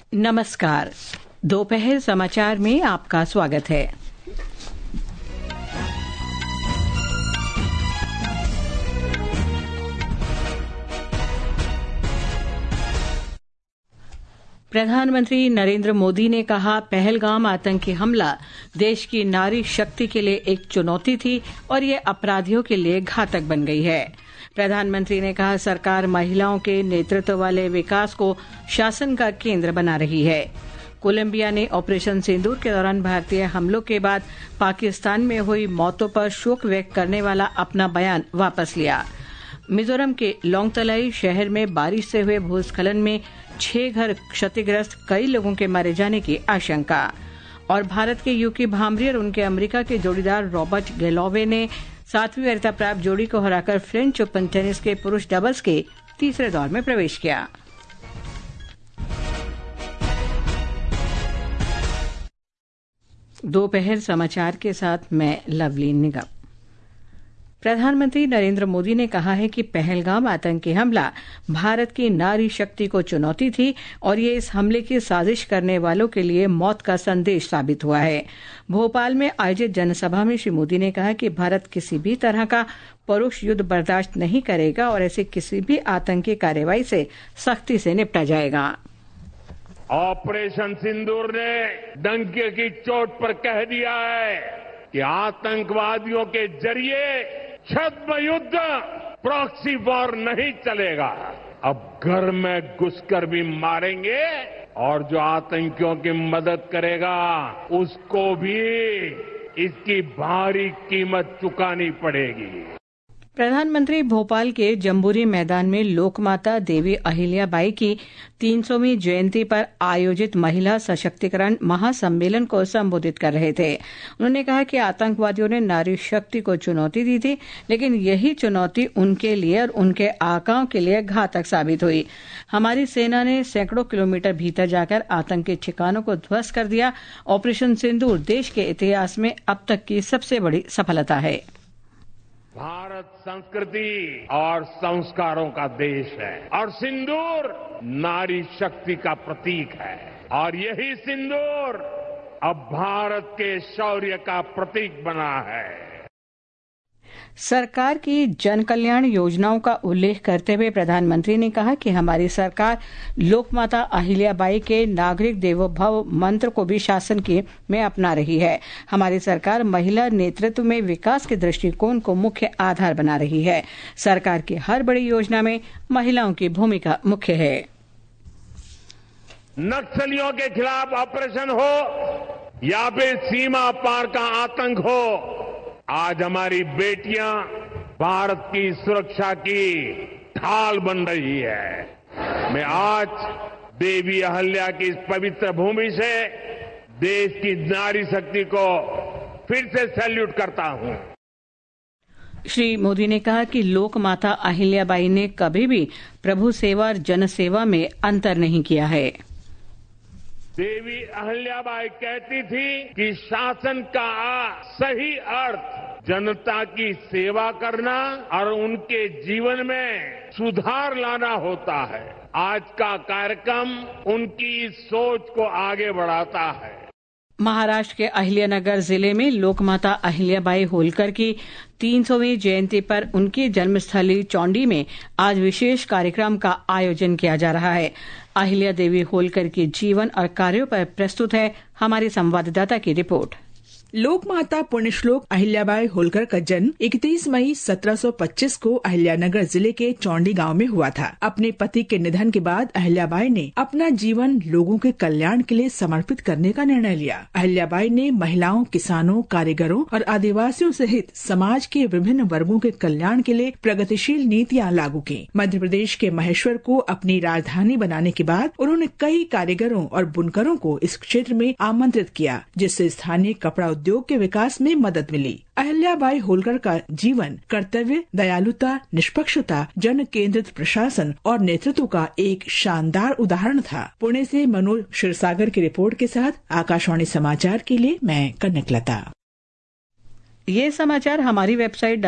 नमस्कार। दोपहर समाचार में आपका स्वागत है। प्रधानमंत्री नरेंद्र मोदी ने कहा, पहलगाम आतंकी हमला देश की नारी शक्ति के लिए एक चुनौती थी और ये अपराधियों के लिए घातक बन गई है। प्रधानमंत्री ने कहा, सरकार महिलाओं के नेतृत्व वाले विकास को शासन का केंद्र बना रही है। कोलंबिया ने ऑपरेशन सिंदूर के दौरान भारतीय हमलों के बाद पाकिस्तान में हुई मौतों पर शोक व्यक्त करने वाला अपना बयान वापस लिया। मिजोरम के लोंगतलाई शहर में बारिश से हुए भूस्खलन में 6 घर क्षतिग्रस्त, कई लोगों के मारे जाने की आशंका। और भारत के यूकी भांभरी और उनके अमेरिका के जोड़ीदार रॉबर्ट गेलोवे ने 7वीं वरीयता प्राप्त जोड़ी को हराकर फ्रेंच ओपन टेनिस के पुरुष डबल्स के तीसरे दौर में प्रवेश किया। दोपहर समाचार के साथ मैं लवली निगम। प्रधानमंत्री नरेंद्र मोदी ने कहा है कि पहलगाम आतंकी हमला भारत की नारी शक्ति को चुनौती थी और ये इस हमले की साजिश करने वालों के लिए मौत का संदेश साबित हुआ है। भोपाल में आयोजित जनसभा में श्री मोदी ने कहा कि भारत किसी भी तरह का परोक्ष युद्ध बर्दाश्त नहीं करेगा और ऐसी किसी भी आतंकी कार्रवाई से सख्ती से निपटा जाएगा। ऑपरेशन सिंदूर ने डंके की चोट पर कह दिया है कि आतंकवादियों के जरिए छद्म युद्ध, प्रॉक्सी वॉर नहीं चलेगा। अब घर में घुसकर भी मारेंगे और जो आतंकियों की मदद करेगा उसको भी इसकी भारी कीमत चुकानी पड़ेगी। प्रधानमंत्री भोपाल के जम्बूरी मैदान में लोकमाता देवी अहिल्याबाई की 300वीं जयंती पर आयोजित महिला सशक्तिकरण महासम्मेलन को संबोधित कर रहे थे। उन्होंने कहा कि आतंकवादियों ने नारी शक्ति को चुनौती दी थी, लेकिन यही चुनौती उनके लिए और उनके आकाओं के लिए घातक साबित हुई। हमारी सेना ने सैकड़ों किलोमीटर भीतर जाकर आतंकी ठिकानों को ध्वस्त कर दिया। ऑपरेशन सिंदूर देश के इतिहास में अब तक की सबसे बड़ी सफलता है। भारत संस्कृति और संस्कारों का देश है और सिंदूर नारी शक्ति का प्रतीक है और यही सिंदूर अब भारत के शौर्य का प्रतीक बना है। सरकार की जन कल्याण योजनाओं का उल्लेख करते हुए प्रधानमंत्री ने कहा कि हमारी सरकार लोकमाता अहिल्याबाई के नागरिक देवो भव मंत्र को भी शासन में अपना रही है। हमारी सरकार महिला नेतृत्व में विकास के दृष्टिकोण को मुख्य आधार बना रही है। सरकार की हर बड़ी योजना में महिलाओं की भूमिका मुख्य है। नक्सलियों के खिलाफ ऑपरेशन हो या फिर सीमा पार का आतंक हो, आज हमारी बेटियां भारत की सुरक्षा की ढाल बन रही है। मैं आज देवी अहिल्या की इस पवित्र भूमि से देश की नारी शक्ति को फिर से सैल्यूट करता हूं। श्री मोदी ने कहा कि लोक माता अहिल्याबाई ने कभी भी प्रभु सेवा और जन सेवा में अंतर नहीं किया है। देवी अहिल्याबाई कहती थी कि शासन का सही अर्थ जनता की सेवा करना और उनके जीवन में सुधार लाना होता है। आज का कार्यक्रम उनकी सोच को आगे बढ़ाता है। महाराष्ट्र के अहिल्यानगर जिले में लोकमाता अहिल्याबाई होलकर की 300वीं जयंती पर उनकी जन्मस्थली चौंडी में आज विशेष कार्यक्रम का आयोजन किया जा रहा है। अहिल्या देवी होलकर के जीवन और कार्यों पर प्रस्तुत है हमारी संवाददाता की रिपोर्ट। लोकमाता पुण्यश्लोक अहिल्याबाई होलकर का जन्म 31 मई 1725 को अहिल्यानगर जिले के चौंडी गांव में हुआ था। अपने पति के निधन के बाद अहिल्याबाई ने अपना जीवन लोगों के कल्याण के लिए समर्पित करने का निर्णय लिया। अहिल्याबाई ने महिलाओं, किसानों, कारीगरों और आदिवासियों सहित समाज के विभिन्न वर्गों के कल्याण के लिए प्रगतिशील नीतियाँ लागू की। मध्य प्रदेश के महेश्वर को अपनी राजधानी बनाने के बाद उन्होंने कई कारीगरों और बुनकरों को इस क्षेत्र में आमंत्रित किया, जिससे स्थानीय कपड़ा उद्योग के विकास में मदद मिली। अहिल्याबाई होलकर का जीवन कर्तव्य, दयालुता, निष्पक्षता, जन केंद्रित प्रशासन और नेतृत्व का एक शानदार उदाहरण था। पुणे से मनोज क्षीरसागर की रिपोर्ट के साथ आकाशवाणी समाचार के लिए मैं कनकलता। ये समाचार हमारी वेबसाइट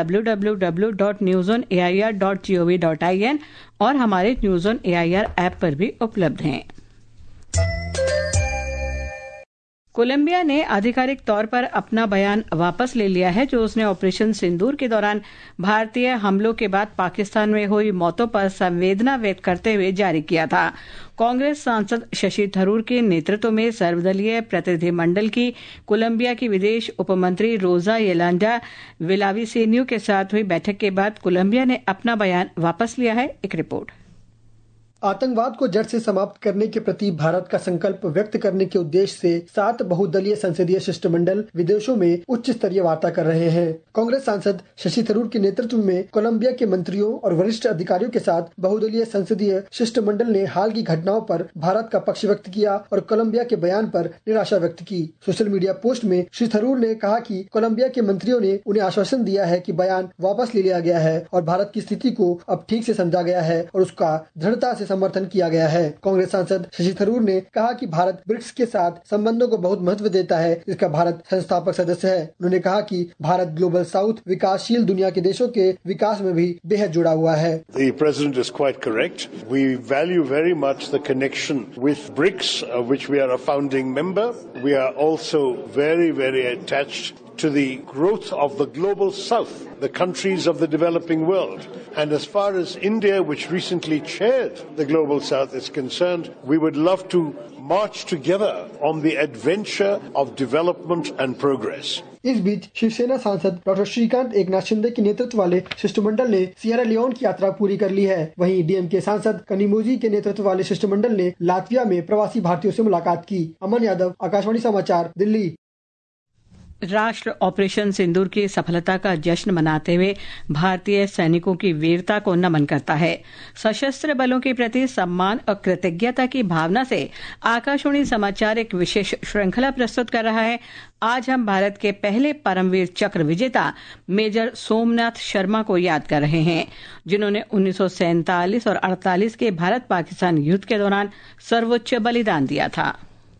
www.newsonair.gov.in और हमारे न्यूज़ ऑन एआईआर ऐप पर भी उपलब्ध हैं। कोलंबिया ने आधिकारिक तौर पर अपना बयान वापस ले लिया है जो उसने ऑपरेशन सिंदूर के दौरान भारतीय हमलों के बाद पाकिस्तान में हुई मौतों पर संवेदना व्यक्त करते हुए जारी किया था। कांग्रेस सांसद शशि थरूर के नेतृत्व में सर्वदलीय प्रतिनिधिमंडल की कोलंबिया की विदेश उपमंत्री रोजा येलांडा विलाविसेन्यू के साथ हुई बैठक के बाद कोलंबिया ने अपना बयान वापस लिया है। एक रिपोर्ट। आतंकवाद को जड़ से समाप्त करने के प्रति भारत का संकल्प व्यक्त करने के उद्देश्य से 7 बहुदलीय संसदीय शिष्टमंडल विदेशों में उच्च स्तरीय वार्ता कर रहे हैं। कांग्रेस सांसद शशि थरूर के नेतृत्व में कोलंबिया के मंत्रियों और वरिष्ठ अधिकारियों के साथ बहुदलीय संसदीय शिष्टमंडल ने हाल की घटनाओं पर भारत का पक्ष व्यक्त किया और कोलंबिया के बयान पर निराशा व्यक्त की। सोशल मीडिया पोस्ट में श्री थरूर ने कहा कि कोलंबिया के मंत्रियों ने उन्हें आश्वासन दिया है कि बयान वापस ले लिया गया है और भारत की स्थिति को अब ठीक से समझा गया है और उसका दृढ़ता से समर्थन किया गया है। कांग्रेस सांसद शशि थरूर ने कहा कि भारत ब्रिक्स के साथ संबंधों को बहुत महत्व देता है, इसका भारत संस्थापक सदस्य है। उन्होंने कहा कि भारत ग्लोबल साउथ विकासशील दुनिया के देशों के विकास में भी बेहद जुड़ा हुआ है। The president is quite correct. We value very much the connection with BRICS, which we are a founding member. We are also very, very attached to the growth of the global south, the countries of the developing world. And as far as India, which recently chaired the global south, is concerned, we would love to march together on the adventure of development and progress. इस बीच शिवसेना सांसद doctor Shrikant Eknath Shinde के नेतृत्व वाले शिष्टमंडल ने Sierra Leone की यात्रा पूरी कर ली है। वहीं डीएमके सांसद कनिमोजी के नेतृत्व वाले शिष्टमंडल ने लातविया में प्रवासी भारतीयों से मुलाकात की। अमन यादव, आकाशवाणी समाचार, दिल्ली। राष्ट्र ऑपरेशन सिंदूर की सफलता का जश्न मनाते हुए भारतीय सैनिकों की वीरता को नमन करता है। सशस्त्र बलों के प्रति सम्मान और कृतज्ञता की भावना से आकाशवाणी समाचार एक विशेष श्रृंखला प्रस्तुत कर रहा है। आज हम भारत के पहले परमवीर चक्र विजेता मेजर सोमनाथ शर्मा को याद कर रहे हैं, जिन्होंने 1947 और 48 के भारत पाकिस्तान युद्ध के दौरान सर्वोच्च बलिदान दिया था।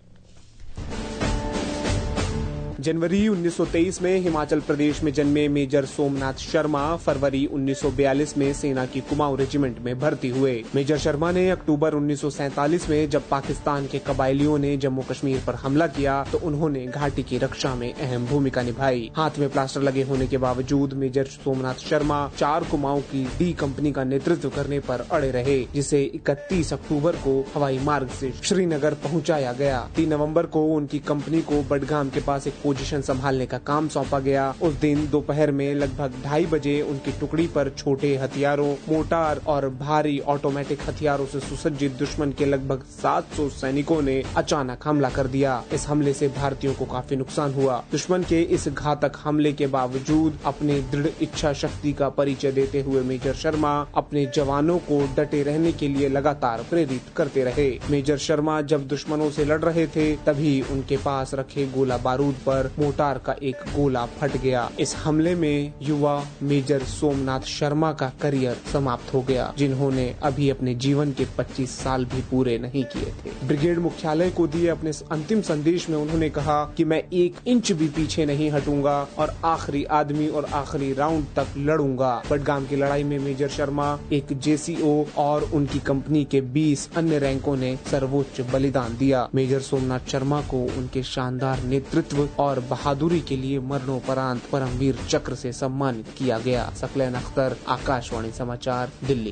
जनवरी 1923 में हिमाचल प्रदेश में जन्मे मेजर सोमनाथ शर्मा फरवरी 1942 में सेना की कुमाऊं रेजिमेंट में भर्ती हुए। मेजर शर्मा ने अक्टूबर 1947 में जब पाकिस्तान के कबायलियों ने जम्मू कश्मीर पर हमला किया तो उन्होंने घाटी की रक्षा में अहम भूमिका निभाई। हाथ में प्लास्टर लगे होने के बावजूद मेजर सोमनाथ शर्मा 4 कुमाऊं की डी कंपनी का नेतृत्व करने पर अड़े रहे, जिसे 31 अक्टूबर को हवाई मार्ग से श्रीनगर पहुंचाया गया। 3 नवंबर को उनकी कंपनी को बडगाम के पास एक पोजीशन संभालने का काम सौंपा गया। उस दिन दोपहर में लगभग 2:30 बजे उनकी टुकड़ी पर छोटे हथियारों, मोर्टार और भारी ऑटोमेटिक हथियारों से सुसज्जित दुश्मन के लगभग 700 सैनिकों ने अचानक हमला कर दिया। इस हमले से भारतीयों को काफी नुकसान हुआ। दुश्मन के इस घातक हमले के बावजूद अपने दृढ़ इच्छा शक्ति का परिचय देते हुए मेजर शर्मा अपने जवानों को डटे रहने के लिए लगातार प्रेरित करते रहे। मेजर शर्मा जब दुश्मनों से लड़ रहे थे तभी उनके पास रखे गोला बारूद पर मोर्टार का एक गोला फट गया। इस हमले में युवा मेजर सोमनाथ शर्मा का करियर समाप्त हो गया, जिन्होंने अभी अपने जीवन के 25 साल भी पूरे नहीं किए थे। ब्रिगेड मुख्यालय को दिए अपने अंतिम संदेश में उन्होंने कहा कि मैं 1 इंच भी पीछे नहीं हटूंगा और आखिरी आदमी और आखिरी राउंड तक लड़ूंगा। बडगाम की लड़ाई में मेजर शर्मा, एक जेसीओ और उनकी कंपनी के 20 अन्य रैंकों ने सर्वोच्च बलिदान दिया। मेजर सोमनाथ शर्मा को उनके शानदार नेतृत्व और बहादुरी के लिए मरणोपरांत परमवीर चक्र से सम्मानित किया गया। सकलैन अख्तर, आकाशवाणी समाचार, दिल्ली।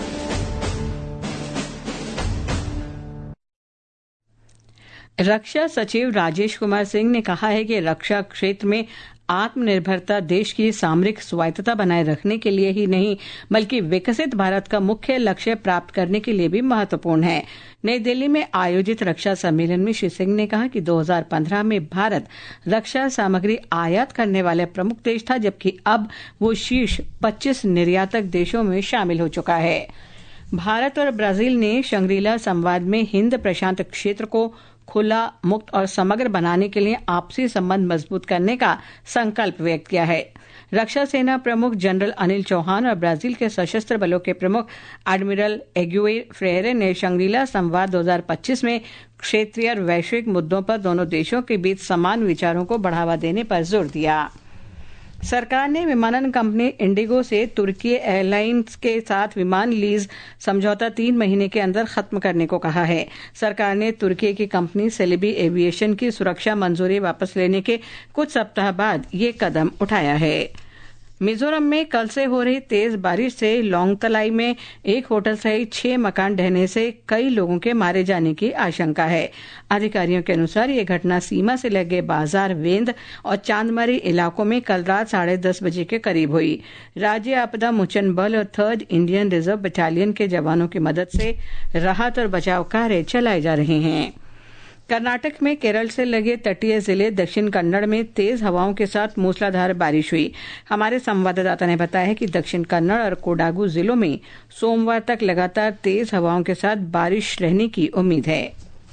रक्षा सचिव राजेश कुमार सिंह ने कहा है कि रक्षा क्षेत्र में आत्मनिर्भरता देश की सामरिक स्वायत्तता बनाए रखने के लिए ही नहीं बल्कि विकसित भारत का मुख्य लक्ष्य प्राप्त करने के लिए भी महत्वपूर्ण है। नई दिल्ली में आयोजित रक्षा सम्मेलन में श्री सिंह ने कहा कि 2015 में भारत रक्षा सामग्री आयात करने वाले प्रमुख देश था, जबकि अब वो शीर्ष 25 निर्यातक देशों में शामिल हो चुका है। भारत और ब्राजील ने शंग्रीला संवाद में हिंद प्रशांत क्षेत्र को खुला, मुक्त और समग्र बनाने के लिए आपसी संबंध मजबूत करने का संकल्प व्यक्त किया है। रक्षा सेना प्रमुख जनरल अनिल चौहान और ब्राजील के सशस्त्र बलों के प्रमुख एडमिरल एग्युएर फ्रेयरे ने शंग्रीला संवाद 2025 में क्षेत्रीय और वैश्विक मुद्दों पर दोनों देशों के बीच समान विचारों को बढ़ावा देने पर जोर दिया। सरकार ने विमानन कंपनी इंडिगो से तुर्की एयरलाइंस के साथ विमान लीज समझौता 3 महीने के अंदर खत्म करने को कहा है। सरकार ने तुर्की की कंपनी सेलेबी एविएशन की सुरक्षा मंजूरी वापस लेने के कुछ सप्ताह बाद ये कदम उठाया है। मिजोरम में कल से हो रही तेज बारिश से लोंगतलाई में एक होटल सहित 6 मकान ढहने से कई लोगों के मारे जाने की आशंका है। अधिकारियों के अनुसार ये घटना सीमा से लगे बाजार वेंद और चांदमारी इलाकों में कल रात 10:30 बजे के करीब हुई। राज्य आपदा मोचन बल और 3rd इंडियन रिजर्व बटालियन के जवानों की मदद से राहत और बचाव कार्य चलाए जा रहे हैं। कर्नाटक में केरल से लगे तटीय जिले दक्षिण कन्नड़ में तेज हवाओं के साथ मूसलाधार बारिश हुई। हमारे संवाददाता ने बताया है कि दक्षिण कन्नड़ और कोडागू जिलों में सोमवार तक लगातार तेज हवाओं के साथ बारिश रहने की उम्मीद है।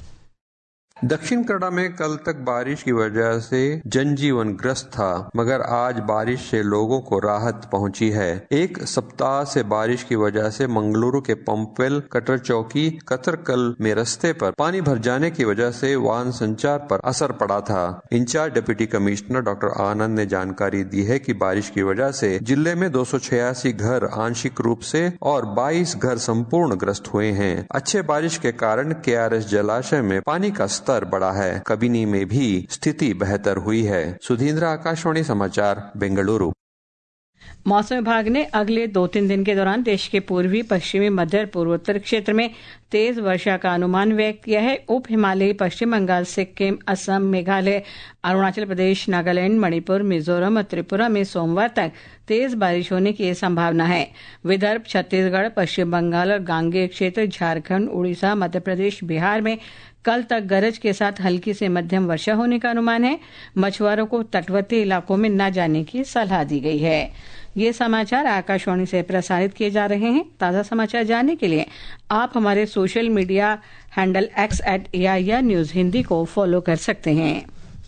दक्षिण कन्नड़ में कल तक बारिश की वजह से जनजीवन ग्रस्त था, मगर आज बारिश से लोगों को राहत पहुंची है। एक सप्ताह से बारिश की वजह से मंगलुरु के पंपवेल, कटर चौकी, कतरकल में रास्ते पर पानी भर जाने की वजह से वाहन संचार पर असर पड़ा था। In-charge deputy commissioner doctor Anand ने जानकारी दी है कि बारिश की वजह से जिले में 286 घर आंशिक रूप से और 22 घर संपूर्ण ग्रस्त हुए हैं। अच्छे बारिश के कारण KRS जलाशय में पानी का स्तर बढ़ा है। कबिनी में भी स्थिति बेहतर हुई है। सुधींद्र, आकाशवाणी समाचार, बेंगलुरु। मौसम विभाग ने अगले 2-3 दिन के दौरान देश के पूर्वी, पश्चिमी, मध्य और पूर्वोत्तर क्षेत्र में तेज वर्षा का अनुमान व्यक्त किया है। उप हिमालयी पश्चिम बंगाल, सिक्किम, असम, मेघालय, अरुणाचल प्रदेश, नागालैंड, मणिपुर, मिजोरम और त्रिपुरा में सोमवार तक तेज बारिश होने की संभावना है। विदर्भ, छत्तीसगढ़, पश्चिम बंगाल और गांगेय क्षेत्र, झारखंड, उड़ीसा, मध्य प्रदेश, बिहार में कल तक गरज के साथ हल्की से मध्यम वर्षा होने का अनुमान है। मछुआरों को तटवर्ती इलाकों में न जाने की सलाह दी गई है। ये समाचार आकाशवाणी से प्रसारित किए जा रहे हैं। ताज़ा समाचार जानने के लिए आप हमारे social media handle X@AIR news Hindi को फॉलो कर सकते हैं।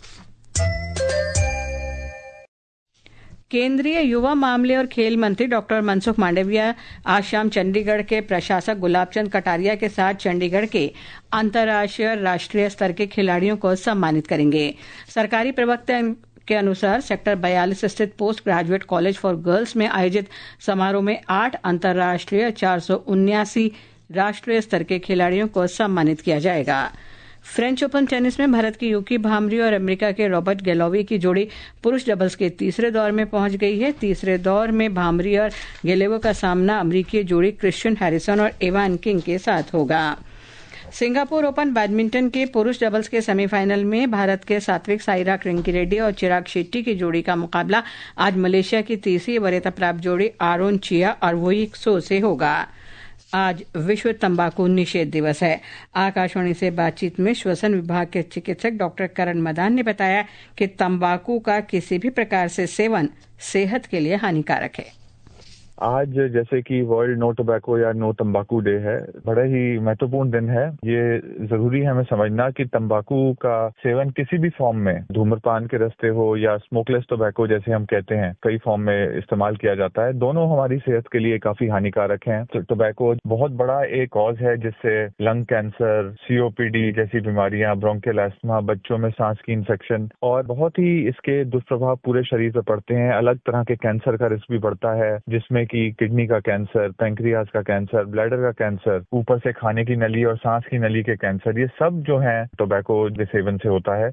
केंद्रीय युवा मामले और खेल मंत्री डॉक्टर मनसुख मांडविया आज शाम चंडीगढ़ के प्रशासक गुलाबचंद कटारिया के साथ चंडीगढ़ के अंतर्राष्ट्रीय और राष्ट्रीय स्तर के खिलाड़ियों को सम्मानित करेंगे। सरकारी प्रवक्ता के अनुसार सेक्टर 42 स्थित post graduate college for girls में आयोजित समारोह में 8 अंतर्राष्ट्रीय 479 राष्ट्रीय स्तर के खिलाड़ियों को सम्मानित किया जाएगा। फ्रेंच ओपन टेनिस में भारत की यूकी भामरी और अमेरिका के रॉबर्ट गैलोवी की जोड़ी पुरुष डबल्स के तीसरे दौर में पहुंच गई है। तीसरे दौर में भामरी और गैलोवी का सामना अमेरिकी जोड़ी क्रिश्चियन हैरिसन और एवान किंग के साथ होगा। सिंगापुर ओपन बैडमिंटन के पुरुष डबल्स के सेमीफाइनल में भारत के सात्विक साईराज रंकीरेड्डी और चिराग शेट्टी की जोड़ी का मुकाबला आज मलेशिया की तीसरी वरीयता प्राप्त जोड़ी आरोन चिया और वोई सो से होगा। आज विश्व तंबाकू निषेध दिवस है। आकाशवाणी से बातचीत में श्वसन विभाग के चिकित्सक डॉक्टर करण मदान ने बताया कि तंबाकू का किसी भी प्रकार से सेवन सेहत के लिए हानिकारक है। आज जैसे कि वर्ल्ड नो टोबैको या नो तंबाकू डे है, बड़ा ही महत्वपूर्ण दिन है। ये जरूरी है हमें समझना कि तंबाकू का सेवन किसी भी फॉर्म में, धूम्रपान के रास्ते हो या स्मोकलेस टोबैको जैसे हम कहते हैं, कई फॉर्म में इस्तेमाल किया जाता है। दोनों हमारी सेहत के लिए काफी हानिकारक हैं। तो टोबैको बहुत बड़ा एक कॉज है जिससे लंग कैंसर, COPD जैसी बीमारियां, ब्रोंकियल एस्थमा, बच्चों में सांस की इन्फेक्शन और बहुत ही इसके दुष्प्रभाव पूरे शरीर पर पड़ते हैं। अलग तरह के कैंसर का रिस्क भी बढ़ता है, जिसमें कि किडनी का कैंसर, पैंक्रियाज का कैंसर, ब्लैडर का कैंसर, ऊपर से खाने की नली और सांस की नली के कैंसर, ये सब जो है टोबैको के सेवन से होता है।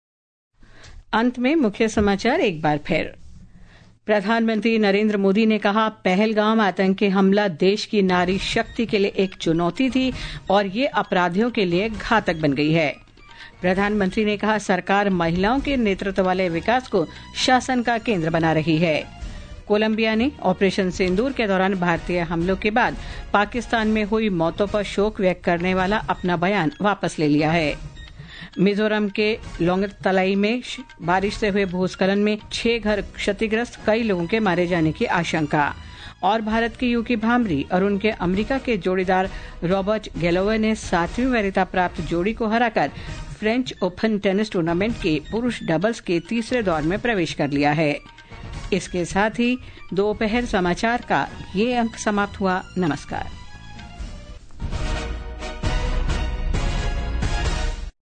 अंत में मुख्य समाचार एक बार फिर। प्रधानमंत्री नरेंद्र मोदी ने कहा, पहलगाम आतंकी हमला देश की नारी शक्ति के लिए एक चुनौती थी और ये अपराधियों के लिए घातक बन गई है। प्रधानमंत्री ने कहा, सरकार महिलाओं के नेतृत्व वाले विकास को शासन का केंद्र बना रही है। कोलंबिया ने ऑपरेशन सिंदूर के दौरान भारतीय हमलों के बाद पाकिस्तान में हुई मौतों पर शोक व्यक्त करने वाला अपना बयान वापस ले लिया है। मिजोरम के लोंगतलाई में बारिश से हुए भूस्खलन में 6 घर क्षतिग्रस्त, कई लोगों के मारे जाने की आशंका। और भारत की यूकी भामरी और उनके अमेरिका के जोड़ीदार रॉबर्ट गैलोवे ने 7वीं वरीयता प्राप्त जोड़ी को हराकर फ्रेंच ओपन टेनिस टूर्नामेंट के पुरुष डबल्स के तीसरे दौर में प्रवेश कर लिया है। इसके साथ ही दोपहर समाचार का ये अंक समाप्त हुआ। नमस्कार।